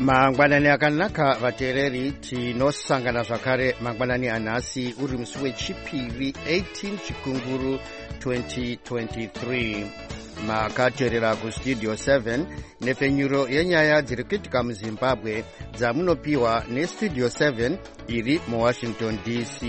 mangwanani akanaka vateereri, tinosangana zvakare mangwanani anhasi uri musi wechipiri 18 chikunguru 2023. makateerera kustudio 7 nepfenyuro yenyaya dziri kuitika muzimbabwe dzamunopiwa nestudio 7 iri muwashington dc.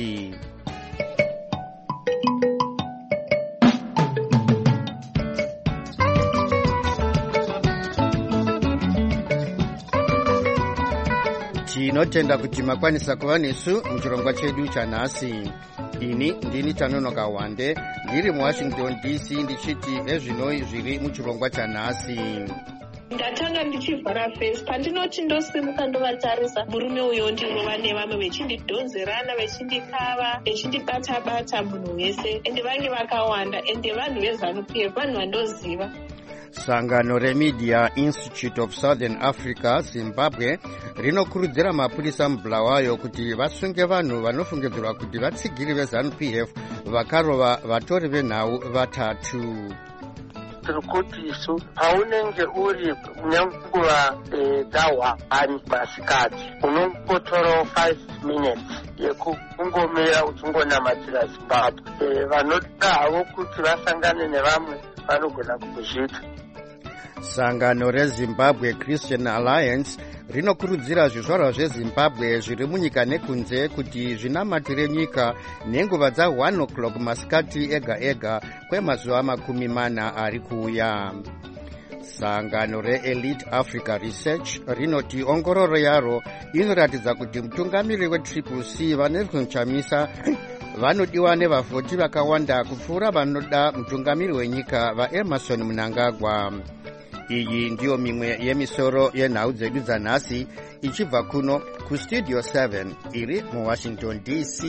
tinotenda kuti makwanisa kuva nesu muchirongwa chedu chanhasi. ini ndini Tanonoka Wande ndiri muwashington dc ndichiti ezvinoi zviri muchirongwa chanhasi. ndatanga ndichivhara fesi pandinoti ndosimuka ndovatarisa murume uyo ndinova nevamwe vechindidhonzerana vechindikava vechindibata-bata munhu wese ende vange vakawanda ende vanhu veZANU-PF vanhu vandoziva. Sangano reMedia Institute of Southern Africa Zimbabwe rinokurudzira mapurisa muBulawayo kuti vasunge vanhu vanofungidzirwa kuti vatsigiri veZANU-PF vakarova vatori venhau vatatu. Tirikuti isu paunenge uri munyanguva dahwani masikati unongotorawo 5 minutes yekungomira uchingonamatira Zimbabwe. Vanoda havo kuti vasangane nevamwe vanogona kuzviita. Sangano reZimbabwe Christian Alliance rinokurudzira zvizvarwa zveZimbabwe zviri munyika nekunze kuti zvinamatire nyika nenguva dza1 o'clock masikati ega ega kwemazuva 40 ari kuuya. Sangano reElite Africa Research rinoti ongororo yaro inoratidza kuti mutungamiri weCCC vaNelson Chamisa vanodiwa nevavhoti vakawanda kupfuura vanoda mutungamiri wenyika vaEmmerson Mnangagwa. Iyi ndiyo mimwe yemisoro yenhau dzedu dzanhasi ichibva kuno kustudio 7 iri muwashington dc.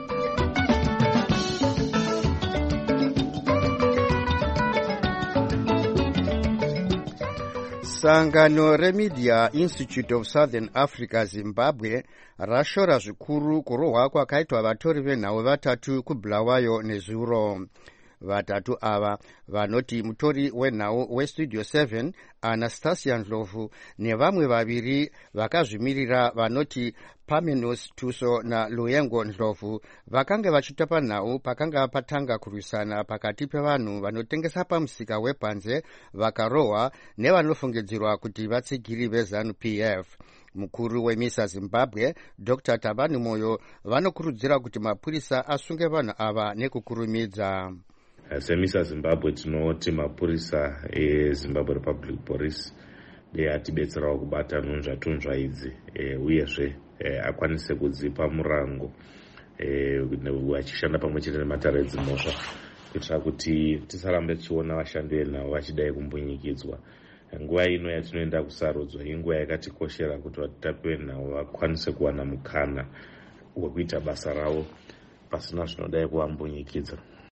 Sangano reMedia Institute of Southern Africa Zimbabwe rashora zvikuru kurohwa kwakaitwa vatori venhau vatatu kuBulawayo nezuro. Vatatu ava vanoti mutori wenhau westudio 7 Anastasia Ndlovu nevamwe vaviri vakazvimirira vanoti Pamenos Tuso naLuyengo Ndlovu vakanga vachitapa nhau pakanga patanga kurwisana pakati pevanhu vanotengesa pamusika wepanze vakarohwa nevanofungidzirwa kuti vatsigiri veZANU-PF. Mukuru weMISA Zimbabwe Dr. Thabani Moyo vanokurudzira kuti mapurisa asunge vanhu ava nekukurumidza. SEMISA Zimbabwe tinoti mapurisa eZimbabwe Republic Police atibetserawo kubata nhunzvatunzva idzi uyezve akwanise kudzipa murango achishanda pamwe chete nematare edzimhosva kuitira kuti tisarambe tichiona vashandi venhau vachidai kumbunyikidzwa. Nguva ino yatinoenda kusarudzwa inguva yakatikoshera kuti vatitapi venhau vakwanise kuwana mukana wekuita basa ravo pasina zvinodai kuvambunyikidza.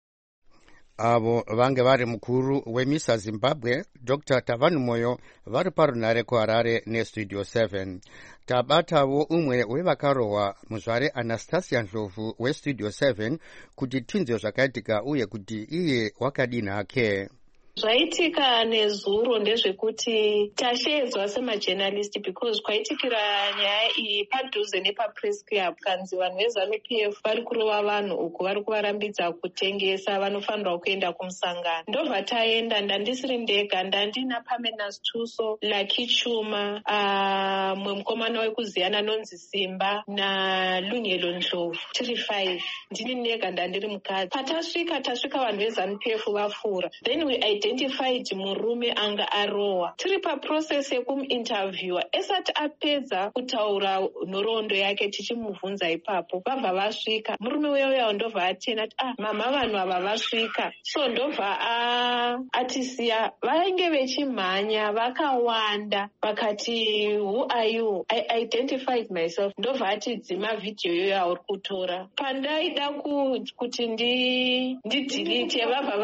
Avo vange vari mukuru weMISA Zimbabwe Dr. Thabani Moyo vari parunhare kuHarare nestudio 7. Tabatavo umwe wevakarohwa muzvare Anastasia Ndlovu westudio 7 kuti tinzwe zvakaitika uye kuti iye wakadini hake. Zvaitika nezuro ndezvekuti tasheedzwa semajournalist because kwaitikira nyaya iyi padhuze nepapress club kanzi vanhu veZANU-PF vari kurova vanhu uku vari kuvarambidza kutengesa vanofanirwa kuenda kumusangano. Ndobva taenda, ndandisiri ndega, ndandina Pamenas Tuso, Lucky Chuma, mwe mukomana wekuziyana nonzi Simba naLunyelo Ndlovu, tiri 5. Ndini ndega ndandiri mukadzi. Patasvika vanhu veZANU-PF vafura, then we identified murume anga arohwa. Tiri paprocess yekumuinterviewa. Esati apedza kutaura nhoroondo yake tichimubvunza ipapo, vabva vasvika. Murume uya ndobva atena ati mama vanhu ava vasvika. So ndobva atisiya. Vainge vechimhanya vakawanda vakati who are you? I identified myself. Ndobva ati dzima vhidhiyo iyoyo yauri kutora. Pandaida kuti ndidelete vabva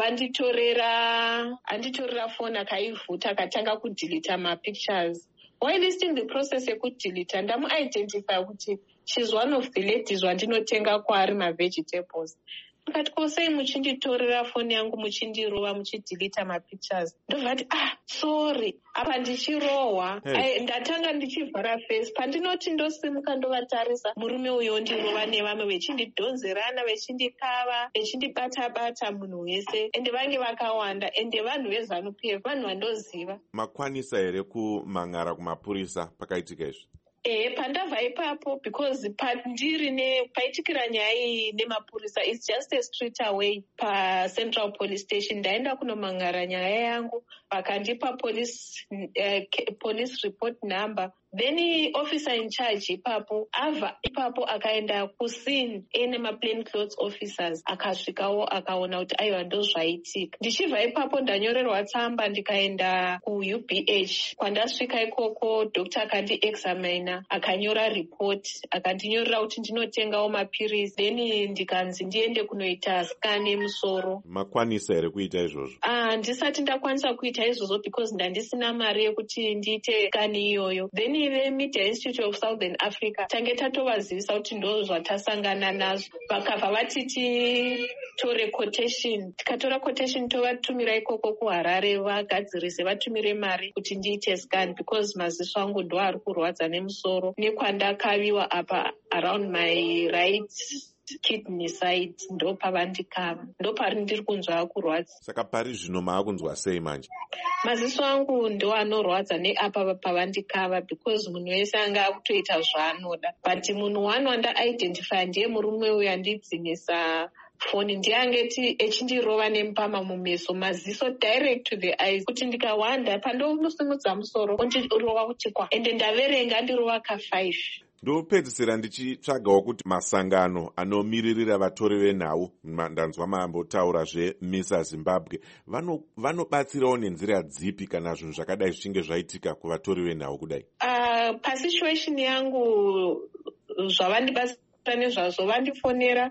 anditorera foni akaivhuta akatanga kudhilita mapictures. While still the process yekudhilita ndamuidentify kuti she's one of the ladies wandinotenga kwaari mavegetables. ndikati kosei muchinditorera foni yangu muchindirova muchidhilita mapictures. Ndobvati sorry, apa ndichirohwa. Ndatanga ndichivhara face. Pandinoti ndosimuka ndovatarisa, murume uyo ndirova nevamwe vechindidhonzerana, vechindikava, vechindibata-bata munhu wese, ende vange vakawanda, ende vanhu veZANU-PF, vanhu vandoziva. Makwanisa here kumang'ara kumapurisa pakaitika izvi? Pandabva ipapo, because paitikira nyaya iyi nemapurisa, it's just a street away paCentral Police Station. Ndaenda kunomang'ara nyaya yangu, vakandipa police report number. Then officer in charge ipapo akaenda kuscene ene plain clothes officers, akasvikawo akaona kuti aiwa ndozvaitika. Ndichibva ipapo ndanyorerwa tsamba ndikaenda kuUBH. Kwandasvika ikoko doctor akandiexamina, akanyora report, akandinyorera kuti ndinotengawo mapirizi, then ndikanzi ndiende kunoita scan yemusoro. Makwanisa here kuita izvozvo? Ndisati ndakwanisa kuita izvozvo because ndandisina mari yekuti ndiite scan iyoyo. Then veMedia Institute of Southern Africa tange tatovazivisa kuti ndo zvatasangana nazvo, vakabva vati titore quotation. Tikatora quotation tovatumira ikoko kuHarare vagadzirise, vatumire mari kuti ndiite scan because maziso angu ndo ari kurwadza nemusoro nekwandakaviwa apa around my right kidney side, ndo pavandikava, ndo pari ndiri kunzwa kurwadza. Saka pari zvino maakunzwa sei manje? Maziso angu ndo anorwadza neapa pavandikava because munhu wese anga akutoita zvaanoda, but munhu wanda-identify ndiye murume uyu andidzimisa foni, ndiye echindirova nemupama mumeso, maziso direct to the eyes, kuti ndikawanda pandomusimudza musoro ondirova kuti ende ndaverenga ndirova ka5. Ndopedzisira ndichitsvagawo kuti masangano anomiririra vatori venhau, ndanzwa mambotaura zveMISA Zimbabwe, vanobatsirawo nenzira dzipi kana zvinhu zvakadai zvichinge zvaitika kuvatori venhau kudai? Pasituation yangu zvavandibatsira nezvazvo vandifonera.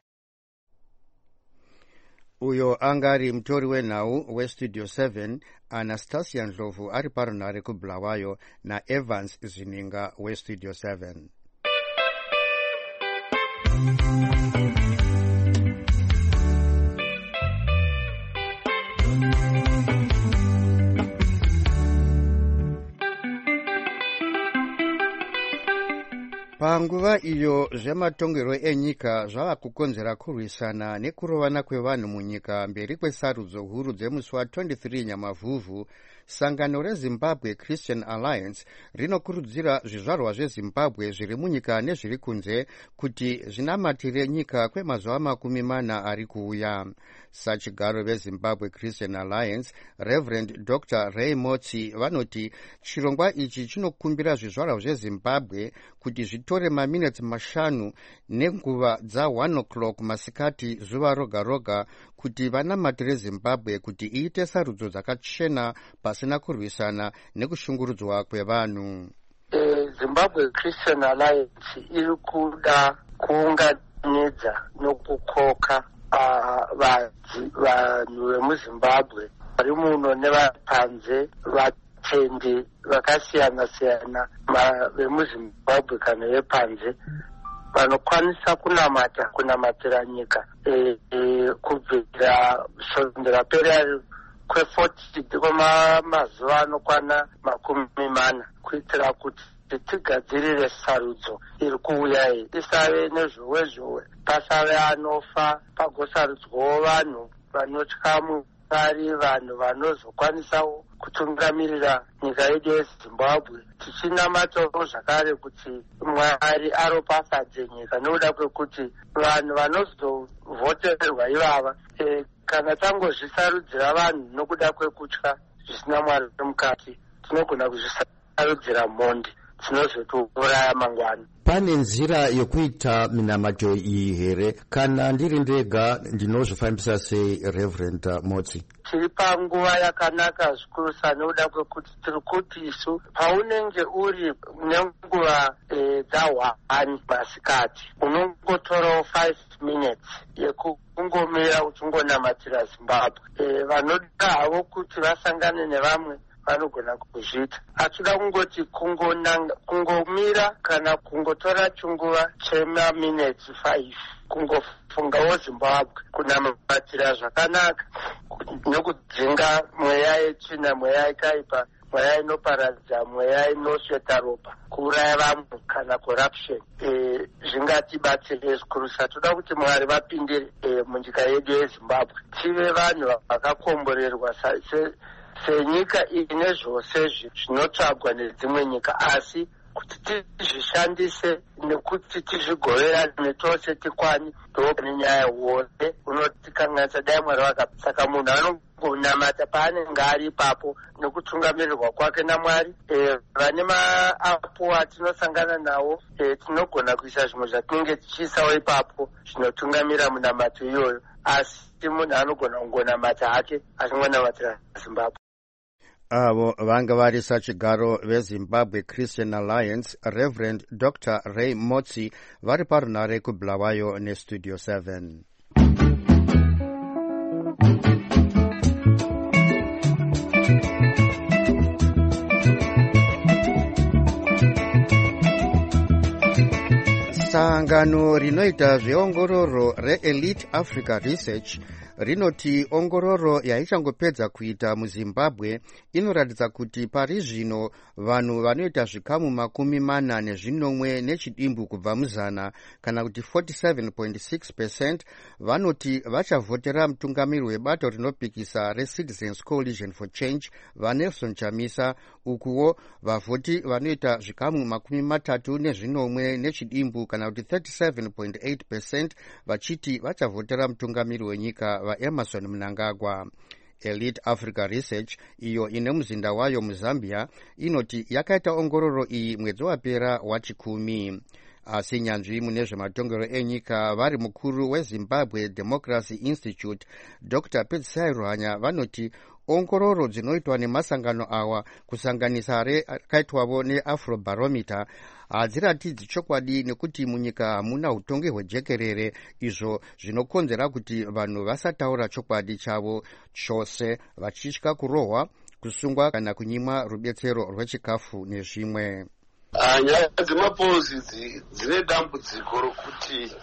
Uyo angari mutori wenhau weStudio 7 Anastasia Ndlovu ari parunhare kuBulawayo naEvans Zininga weStudio 7. Panguva iyo zvematongerwo enyika zvava kukonzera kurwisana nekurovana kwevanhu munyika mberi kwesarudzo huru dzemusi wa23 Nyamavhuvhu. Sangano reZimbabwe Christian Alliance rinokurudzira zvizvarwa zveZimbabwe zviri munyika nezviri kunze kuti zvinamatire nyika kwemazuva 40 ari kuuya. Sachigaro veZimbabwe Christian Alliance Reverend Dr. Ray Motsi vanoti chirongwa ichi chinokumbira zvizvarwa zveZimbabwe kuti zvitore maminitsi 5 nenguva dza1 o'clock masikati zuva roga roga kuti vanamatire Zimbabwe kuti iite sarudzo dzakachena pasina kurwisana nekushungurudzwa kwevanhu. Zimbabwe Christian Alliance iri kuda kuunganidza nokukoka vanhu vemuZimbabwe vari muno nevapanze, vatendi vakasiyana-siyana vemuZimbabwe kana vepanze, vanokwanisa kunamatira nyika kubvira kusondera peri kwe40 kwemazuva anokwana 40 kuitira kuti tigadzirire sarudzo iri kuuya iyi isave nezvowe pasave anofa, pagosarudzwawo vanhu vanotya Mwari, vanhu vanozokwanisawo kutungamirira nyika yedu yeZimbabwe, tichinamatawo zvakare kuti Mwari aropafadze nyika nokuda kwekuti vanhu vanozovhoterwa ivava kana tangozvisarudzira vanhu nokuda kwekutya zvisina Mwari mukati, tinogona kuzvisarudzira mhondi dzinozotiuraya mangwana. Pane nzira yekuita minamato iyi here? Kana ndiri ndega ndinozvifambisa sei, Reverend Motsi? Tiri panguva yakanaka zvikuru nokuda kwekuti tiri kuti isu paunenge uri nenguva dza1 masikati unongotorawo 5 minutes yekungomira uchingonamatira Zimbabwe. Vanoda havo kuti vasangane nevamwe vanogona kuzviita. Hatida kungoti kungomira kana kungotora chinguva chemaminitsi 5 kungofungawo Zimbabwe kunamatira zvakanaka nokudzinga mweya yetsvina, mweya yakaipa, mweya inoparadza, mweya inosveta ropa, kuuraya vamwe kana corruption. Zvingatibatsire zvikuru. Toda kuti Mwari vapindire munyika yedu yeZimbabwe, tive vanhu vakakomborerwa senyika ine zvose zvinotsvagwa nedzimwe nyika, asi kuti tizvishandise nekuti tizvigovera netose tikwani ndopa nenyaya wose unotikanganisa dai Mwari vakapa. Saka munhu anongonamata paanenge ari ipapo nekutungamirirwa kwake naMwari. Vane maapo atinosangana nawo tinogona kuisa zvimwe zvatinenge tichiisawo ipapo zvinotungamira munamato iyoyo, asi munhu anogona kungonamata hake achingonamatira Zimbabwe. Avo vanga vari sachigaro veZimbabwe Christian Alliance, Reverend Dr. Ray Motsi, vari parunare kuBulawayo neStudio 7. Sangano rinoita zveongororo reElite Africa Research rinoti ongororo yaichangopedza kuita muZimbabwe inoratidza kuti pari zvino vanhu vanoita zvikamu 40 nechidimbu kubva muzana, kana kuti 47.6% vanoti vachavhotera mutungamiri webato rinopikisa reCitizens Coalition for Change vaNelson Chamisa, ukuwo vavhoti vanoita zvikamu 34 nechidimbu kana kuti 37.8% vachiti vachavhotera mutungamiri wenyika vaEmerson Mnangagwa. Elite Africa Research, iyo ine muzinda wayo muZambia, inoti yakaita ongororo iyi mwedzi wapera wa10. Asi nyanzvi mune zvematongero enyika vari mukuru weZimbabwe Democracy Institute Dr. Petsai Ruhanya vanoti ongororo dzinoitwa nemasangano awa kusanganisa rakaitwavo neAfrobarometer hadziratidzi chokwadi, nekuti munyika hamuna utongi hwejekerere, izvo zvinokonzera kuti vanhu vasataura chokwadi chavo chose, vachitya kurohwa, kusungwa kana kunyimwa rubetsero rwechikafu nezvimwe. Nyaya dzemapouzi dzine dambudziko rokuti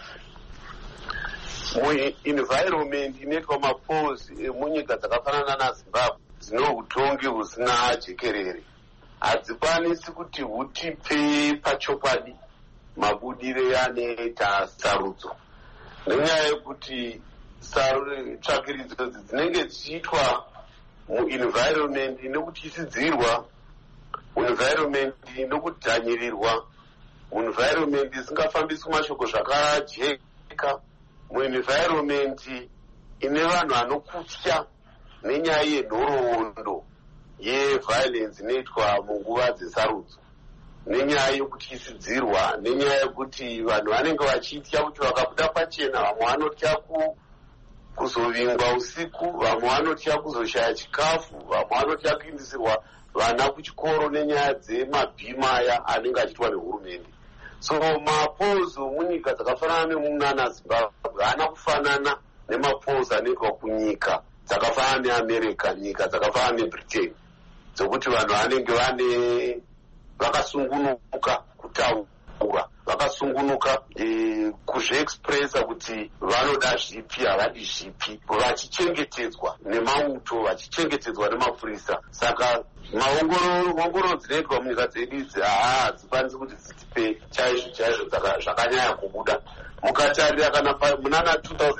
muenvironment inoitwa mapouzi emunyika dzakafanana naZimbabwe dzine utongi husina jekerere, hadzikwanisi kuti hutipe pachokwadi mabudire anoita sarudzo, nenyaya yekuti tsvakiridzo dzinenge dzichiitwa muenvironment inokutisidzirwa, environment inokudhanyirirwa, environment isingafambiswi mashoko zvakajeka, muenvironment ine vanhu vanokutya nenyaya yenhoroondo yeviolence inoitwa munguva dzesarudzo, nenyaya yekutyisidzirwa, nenyaya yekuti vanhu vanenge vachitya kuti vakabuda pachena, vamwe vanotya kuzovingwa usiku, vamwe vanotya kuzoshaya chikafu, vamwe vanotya kuindisirwa vana kuchikoro nenyaya dzemabhima aya anenge achiitwa nehurumende. So mapouzi munyika dzakafanana nemunana Zimbabwe haana kufanana nemapouzi anoitwa kunyika dzakafanana neAmerica, nyika dzakafanana neBritain, dzokuti vanhu vanenge vakasungunuka kutaura, vakasungunuka kuzviexpressa kuti vanoda zvipi, havadi zvipi, vachichengetedzwa nemauto, vachichengetedzwa nemapurisa. Saka maongororo dzinoitwa munyika dzedu idzi hadzikwanisi kuti dzitipe chaizvo zvakanyanya kubuda. Mukatarira kana munana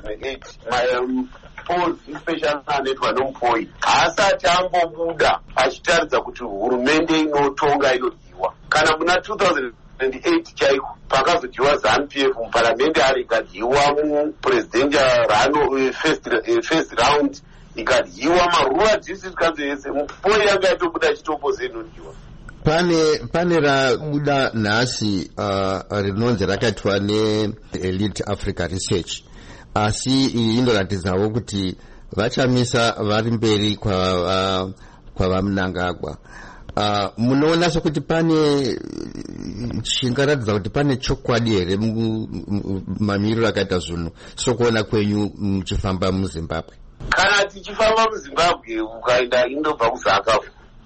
2008 mapouzi especially anoitwa noMupoi haasati ambobuda achitaridza kuti hurumende inotonga inodyiwa. Kana muna 2008 chaiko pakazodyiwa ZANU-PF muparamende ari ikadyiwa mupresidential first round ikadyiwa marura district council yese, Mupoi yanga yatobuda achitopoze inodyiwa. Pane rabuda nhasi rinonzi rakaitwa neElite Africa Research, asi iyi inoratidzawo kuti vachamisa vari mberi kwavaMnangagwa. Munoona sokuti pane chingaratidza kuti pane chokwadi here mamiriro akaita zvinhu sokuona kwenyu muchifamba muZimbabwe? Kana tichifamba muZimbabwe ukaenda indobva kuZANU-PF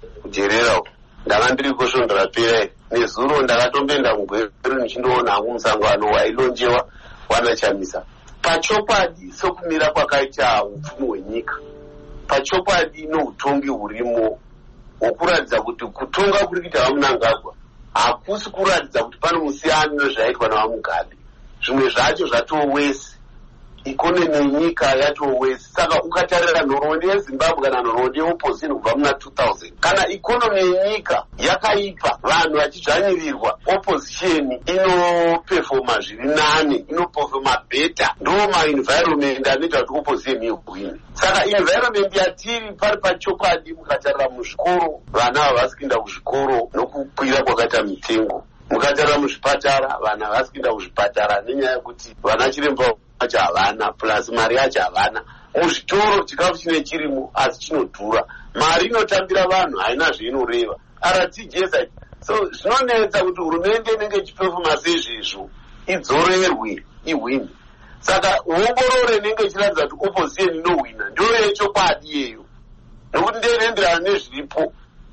kujerera ndanga ndiri kusvondora pera nezuro ndakatombenda mugweru nichindoona hangu musangano wailonjewa wanachamisa pachokwadi sokumira kwakaita upfumi hwenyika pachokwadi noutongi hurimo hwokuratidza kuti kutonga kuri kuita vamunangagwa hakusi kuratidza kuti pano musiyano nezvaitwa navamugabe zvimwe zvacho zvatowesi ikonomi yenyika yatowesi saka ukatarira nhoroondo yezimbabwe kana nhoroondo yeopposition kubva muna 2000 kana ikonomi yenyika yakaipa vanhu vachidzvanyirirwa opposition inopefoma zviri nane inopefoma bheta ndo maenvironment anoita kuti opposition igwine saka environment yatiri pari pachokwadi mukatarira muzvikoro vana havasi kuenda kuzvikoro nokukwira kwakaita mitengo mukatarira muzvipatara vana havasi kuenda kuzvipatara nenyaya yekuti vana chiremba acho havana plus mari yacho havana muzvitoro chikafu chine chirimo asi chinodhura mari inotambira vanhu haina zveinoreva rtjs so zvinonetsa kuti hurumende inenge ichipefoma seizvezvo idzorerwe ihwini saka ongorore inenge ichiratidza kuti opposition inohwina ndiyo yechokwadi iyeyo nokuti ndeyinoenderana nezviripo.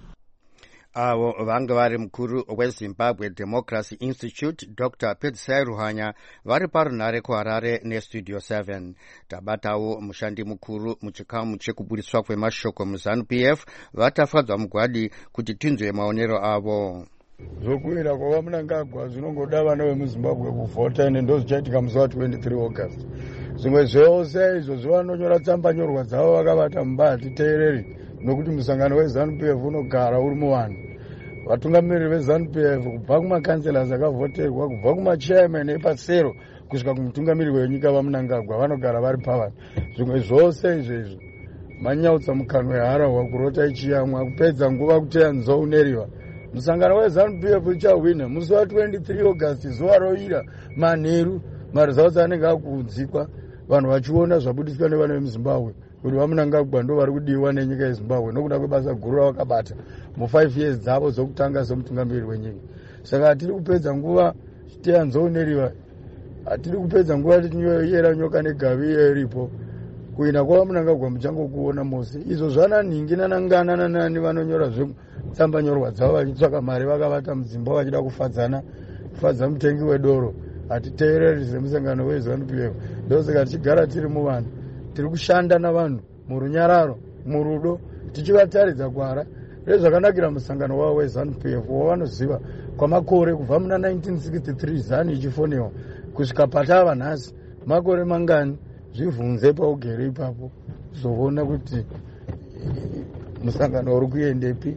avo vanga vari mukuru wezimbabwe democracy institute Dr. Pedzisai Ruhanya vari parunhare kuharare nestudio 7. Tabatawo mushandi mukuru muchikamu chekubudiswa kwemashoko muZANU-PF vatafadzwa mugwadi kuti tinzwe maonero avo. Zvokuwira kwavamunangagwa zvinongoda vana vemuzimbabwe kuvhota ende ndozvichaitika musi wa23 August. Zvimwe zvose izvo zvavanonyora tsamba nyorwa dzavo vakavata mumba hatiteereri nokuti musangano weZANU-PF unogara uri muvanhu. Vatungamiriri veZANU-PF kubva kumakanselas akavhoterwa kubva kumachairman epasero kusvika kumutungamiriri wenyika vamunangagwa vanogara vari pavanhu. Zvimwe zvose izvezvo manyautsa mukano weharahwa kurota ichiyamwa kupedza nguva kuteya nzouneriwa. Musangano weZANU-PF uchahwina musi wa23 August zuva roira manheru maresults anenge akuudzikwa vanhu vachiona zvabudiswa nevana vemuzimbabwe kuti vamunangagwa ndo vari kudiwa nenyika yezimbabwe nokuda kwebasa guru ravakabata mu5 years dzavo dzokutanga semutungamiriri wenyika. Saka hatiri kupedza nguva chiteya nzouneriwa, hatiri kupedza nguva tichiyera nyoka negavi iripo kuina kwavamunangagwa muchangokuona mose. Izvo zvananhingi nanangana nanani vanonyora tsamba nyorwa dzavo vachitsvaka mari vakavata mudzimba vachida kufadza mutengi wedoro. Hatiteereri semusangano weZANU-PF. Ndosaka tichigara tiri muvanhu tiri kushanda navanhu murunyararo murudo tichivataridza kwara rezvakanakira musangano wavo weZANU-PF wavanoziva kwamakore kubva muna 1963 ZANU ichifonewa kusvika patava nhasi makore mangani. Zvibvunze paugere ipapo zoona kuti musangano uri kuendepi.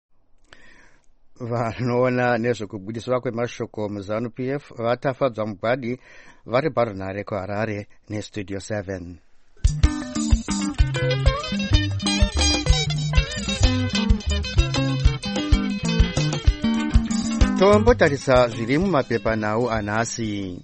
Vanoona nezvekubudiswa kwemashoko muZANU-PF vatafadzwa mugwadi vari parunhare kuharare nestudio 7. Tombotarisa zviri mumapepanhau anhasi.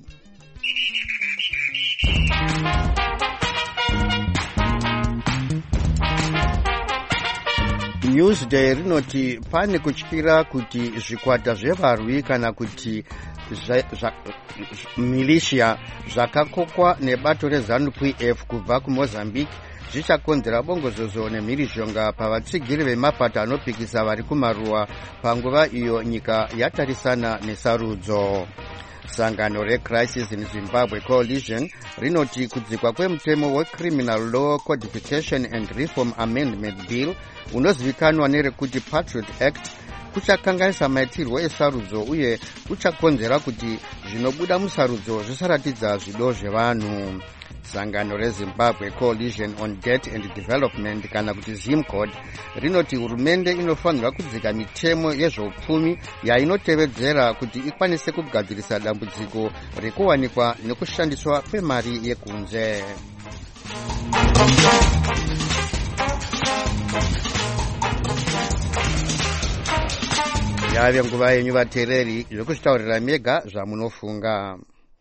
Newsday rinoti pane kutyira kuti zvikwata zvevarwi kana kuti militia zvakakokwa nebato reZANU-PF kubva kuMozambique zvichakonzera bongozozo nemhirizhonga pavatsigiri vemapato anopikisa vari kumaruwa panguva iyo nyika yatarisana nesarudzo. Sangano reCrisis in Zimbabwe Coalition rinoti kudzikwa kwemutemo weCriminal Law Codification and Reform Amendment Bill unozivikanwa nerekuti Patriot Act kuchakanganisa maitirwo esarudzo uye kuchakonzera kuti zvinobuda musarudzo zvisaratidza zvido zvevanhu. Sangano reZimbabwe Coalition on Debt and Development kana kuti ZIMCOD rinoti hurumende inofanirwa kudzika mitemo yezveupfumi yainotevedzera kuti ikwanise kugadzirisa dambudziko rekuwanikwa nekushandiswa kwemari yekunze. Yave nguva yenyu vateereri zvekuzvitaurira mega zvamunofunga.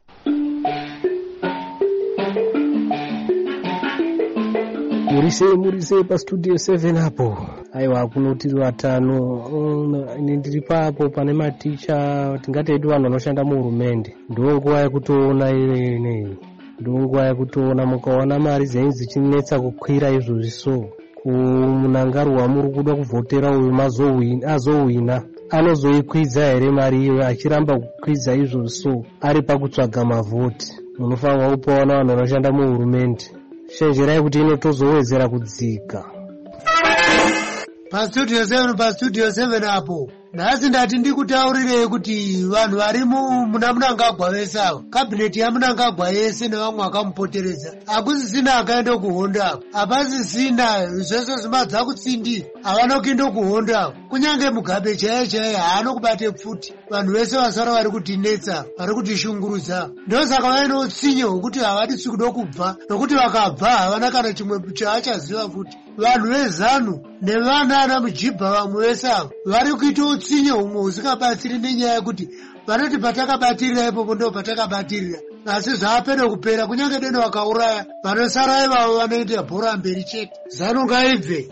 Murise pastudio 7 hapo. Aiwa kunotiri vatano ndiri papo pane maticha tingati edu vanhu vanoshanda muhurumende. Ndonguva yekutoona ineyi. Ndonguva yekutoona mukaona mari dzenyu dzichinetsa kukwira izvozvi so munangaro wamuri kuda kuvhotera uyu azowina anozoikwidza here mari iyo achiramba kukwidza izvozvo ari pakutsvaga mavhoti. Munofanirwa kupawana vanhu vanoshanda muhurumende. Shenjerai kuti inotozowedzera kudzika. Pastudio 7 apo nhasi ndati ndikutaurirei kuti vanhu vari muna Mnangagwa vese ava, kabineti yaMnangagwa yese nevamwe vakamupoteredza, hakusisina akaenda kuhondo ava, hapasisina zvese zvimadza kutsindi havana kuenda kuhondo ava. Kunyange Mugabe chaiye haano kubate pfuti. Vanhu vese vasara vari kutinetsa, vari kutishungurudza. Ndosaka vaine utsinye hwekuti havadisi kuda kubva, nokuti vakabva havana kana chimwe chaachaziva futi. Vanhu vezanu nevana ana Mujibha vamwe vese ava vari kuita utsinye humwe husingabatsiri, nenyaya yekuti vanoti patakabatirira ipopo ndo patakabatirira, asi zvaapeda kupera. Kunyange deno vakauraya, vanosara ivavo vanoita bhora mberi chete. Zanu ngaibve.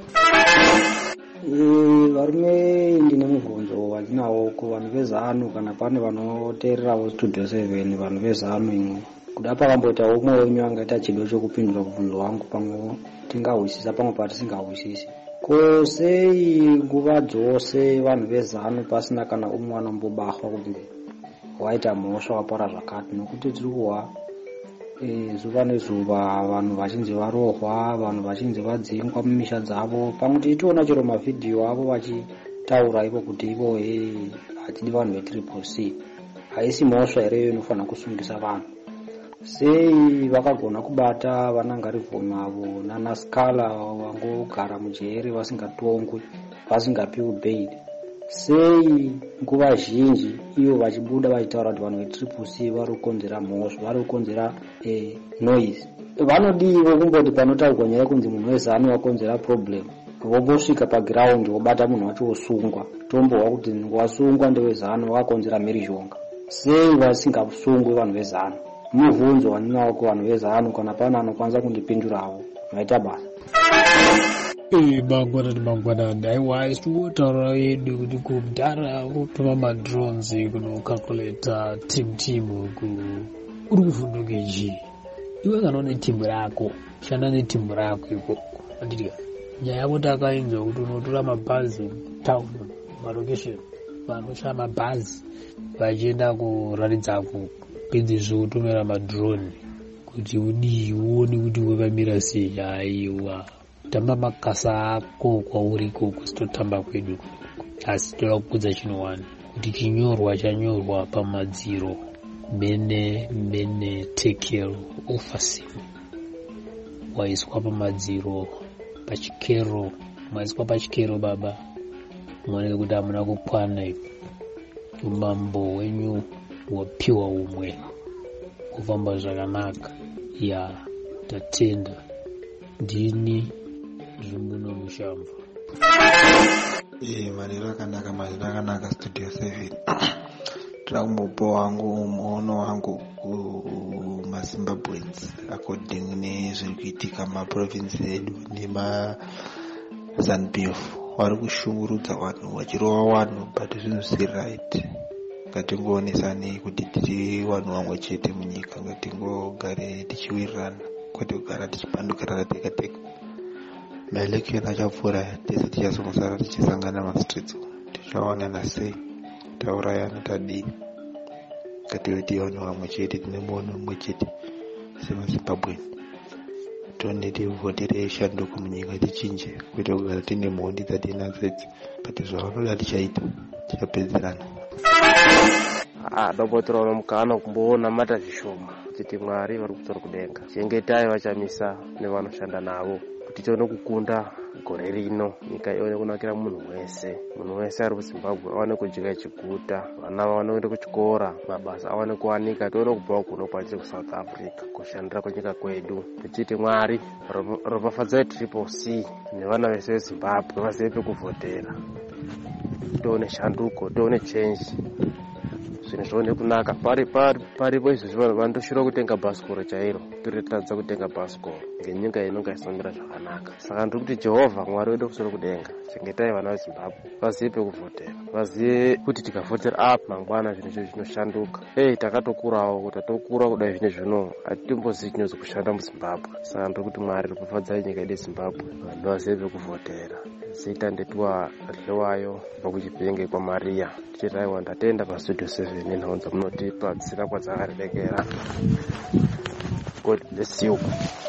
Varume ndine mubvunzo wandinawo kuvanhu vezanu, kana pane vanoteererawo Studio 7 vanhu vezanu imwe, kuda pakamboita umwe wenyu angaita chido chokupindura kubvunzo wangu, pamwe tingahwisisa pamwe patisingahwisisi. Ko sei nguva dzose vanhu vezanu pasina kana umwe anombobahwa kunge waita mhosva wapara zvakati? Nokuti tiri kuhwa zuva nezuva vanhu vachinzi varohwa, vanhu vachinzi vadzingwa mumisha dzavo, pamwe tichitoona chero mavhidhiyo avo vachitaura ivo kuti ivo hatidi vanhu ve3C. Haisi mhosva here inofanira kusungisa vanhu? Sei vakagona kubata vanangarivhoni avo nana Skala vangogara mujeri vasingatongwi, vasingapiwi bail? Sei nguva zhinji ivo vachibuda vachitaura kuti vanhu ve3C vari kukonzera mhosva, vari kukonzera noise? Vanodiwo kumboti panotaurwa nyaya kunzi munhu wezanu wakonzera problem, vombosvika pagiraundi vobata munhu wacho wosungwa, tombohwa kuti wasungwa ndewezanu wakakonzera mhirizhonga. Sei vasingasungwi vanhu vezanu? Mubvunzo wandinawo kuvanhu vezanu, kana pana anokwanisa kundipindurawo, maita basa. Mangwanani aiwa isitotaura yedu kuti kudhara kutuma madrones kunokalkuleta timu uri kuvhunduke chii? Iwe kana une timu rako, shanda netimu rako ikoko. Andidika nyaya yako takainzwa kuti unotora mabhazi town marokesheni, vanoshaya mabhazi vachienda kuraridza pedizvo kutumira madrone kuti uone kuti wakamira sei. Aiwa tamba makasa ako kwauri koko, sitotamba kwedu. Asi toda kukudza chinowani kuti chinyorwa chanyorwa pamadziro, mene tekel ofasim waiswa pamadziro, pachikero maiswa pachikero. Baba muoneke kuti hamuna kukwana ipo. Umambo wenyu wapiwa umwe kufamba zvakanaka. Ya tatenda ndini zvimuno mushamva. Maneno akanaka Studio 7. Tirakumbopo wangu muono wangu kumaZimbabweans according nezviri kuitika maprovinsi edu nemaZANU-PF. Vari kushungurudza vanhu vachirova vanhu, but zvinhu zvisi right. Ngatingoonesane kuti tiri vanhu vamwe chete munyika, ngatingogare tichiwirirana kwete kugara tichipandukirana tega tega. Maelection achapfuura, tese tichazongosara tichisangana mastreets, tichaonana sei, taurayana tadii. Ngative tiri vanhu vamwe chete, tine muono mumwe chete semaZimbabwean. Tone tivhotere shanduko munyika tichinje, kwete kugara tine mhondi dzatinadzo idzi, but zvavanoda tichaita, tichapedzerana. Dhokotora unomukana kumboona mata zvishoma kuti Mwari vari kutsora kudenga. Chengetai vachamisa nevanoshanda navo kuti tione kukunda gore rino, nyika ione kunakira munhu wese ari kuZimbabwe awane kujika chiguta, vana vaone kuenda kuchikora, mabasa awane kuwanika, tione kubva kuno kwatiri kuSouth Africa kushandira kunyika kwedu. Tichiti Mwari ropafadzai 3C nevana vese veZimbabwe vazive pekuvhotera, tione shanduko, tione change. zvinhu zvione kunaka. Paripo izvozvo vandoshira kutenga bhasikoro chairo, tiritadza kutenga bhasikoro ngenyika inonga isamira zvakanaka. Saka ndiri kuti Jehovha Mwari wedu kusoro kudenga, chengetai vana veZimbabwe, vazive pekuvhotera, vazive kuti tikavhotera apa mangwana zvinhu izvi zvinoshanduka. Takatokurawo kuti tokura kudai zvine zvino atitombozivi chinonzi kushanda muZimbabwe. Saka ndiri kuti Mwari ropafadzai nyika yedu yeZimbabwe, vanhu vazive pekuvhotera. Zita ndetua Dlewayo pakuchipenge kwa Maria. Tichiraiwa ndatenda pastudio 7 inhaunza munotipa zita kwadzakarerekera. God bless you.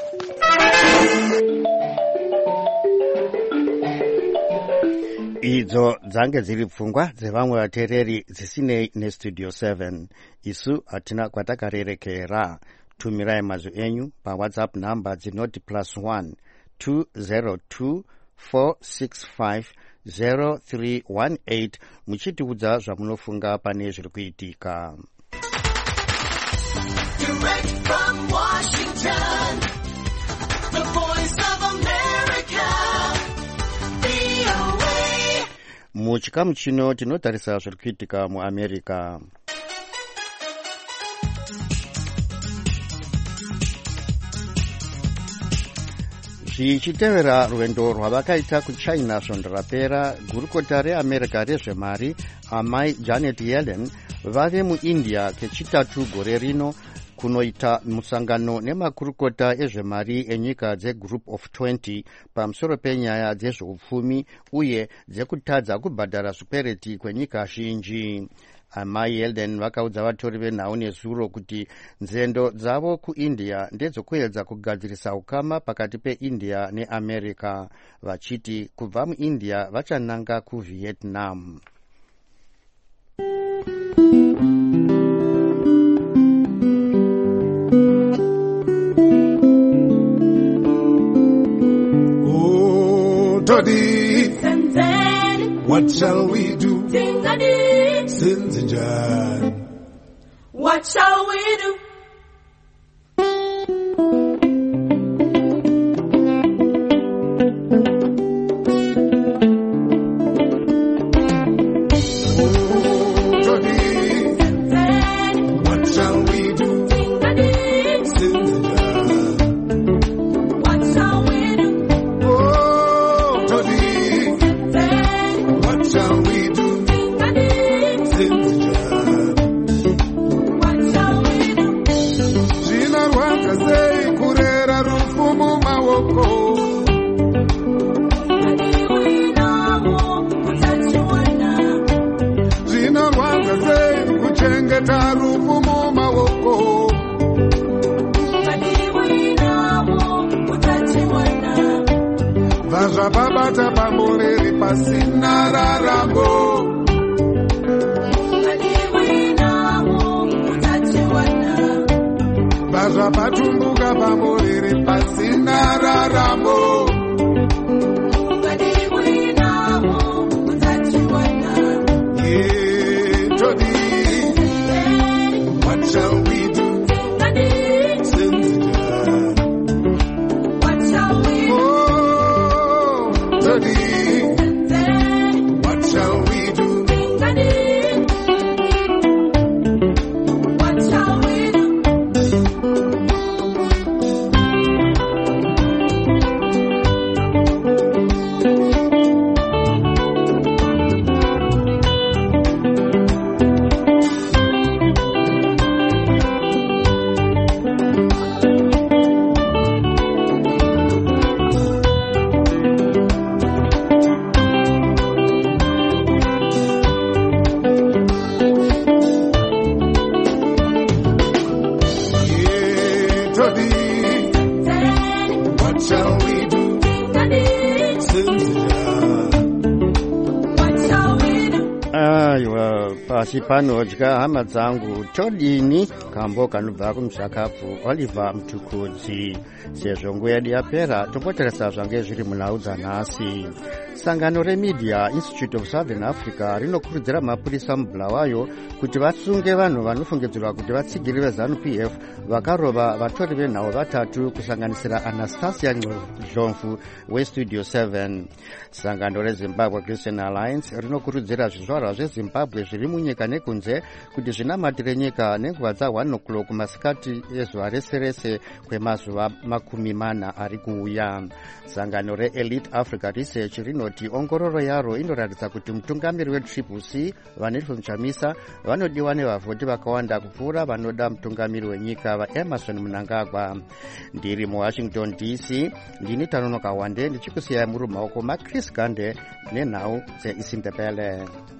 Idzo dzange dziri pfungwa dzevamwe vateereri dzisinei nestudio 7. Isu hatina kwatakarerekera. Tumirai mazwi enyu paWhatsApp namba dzinoti +1 202 465 0318 muchitiudza zvamunofunga pane zviri kuitika. Direct from Washington, the voice of America, VOA. Muchikamu chino tinotarisa zviri kuitika muAmerica. Zvichitevera rwendo rwavakaita kuChina svondo rapera, gurukota reAmerica rezvemari amai Janet Yellen vave muIndia kechitatu gore rino kunoita musangano nemakurukota ezvemari enyika dzeGroup of 20 pamusoro penyaya dzezveupfumi uye dzekutadza kubhadhara zvikwereti kwenyika zhinji. Amai Yellen vakaudza vatori venhau nezuro kuti nzendo dzavo kuIndia ndedzokuedza kugadzirisa ukama pakati peIndia neAmerica, vachiti kubva muIndia vachananga kuVietnam. Oh, Toddy, what shall we do? What shall we do? Vazvababata pamureri pasina raramo, vazvabatumbuka pamureri pasina raramo. Yeah, Jody, what shall we do? What shall we do? Pasi panodya hama dzangu todini kambo kanobva kumuzvakapu Oliver Mutukudzi. Sezvo nguva yedu yapera tomboteresa zvange zviri munhau dzanhasi. sangano remedia Institute of Southern Africa rinokurudzira mapurisa mubulawayo kuti vasunge vanhu vanofungidzirwa kuti vatsigiri veZANU-PF vakarova vatori venhau vatatu kusanganisira Anastasia Ndlovu weStudio 7. Sangano reZimbabwe Christian Alliance rinokurudzira zvizvarwa zveZimbabwe zviri munyika nekunze kuti zvinamatire nyika nenguva dza1 o'clock masikati ezuva rese rese kwemazuva 40 ari kuuya. Sangano reElite Africa Research rinoti ongororo yaro inoratidza kuti mutungamiri weTriple-C vaNelson Chamisa vanodiwa nevavhoti vakawanda kupfuura vanoda mutungamiri wenyika vaEmerson Mnangagwa. Ndiri muWashington DC, ndini Tanonoka Wande ndichikusiyai muri mumaoko maChris Gande nenhau dzeIsindebele.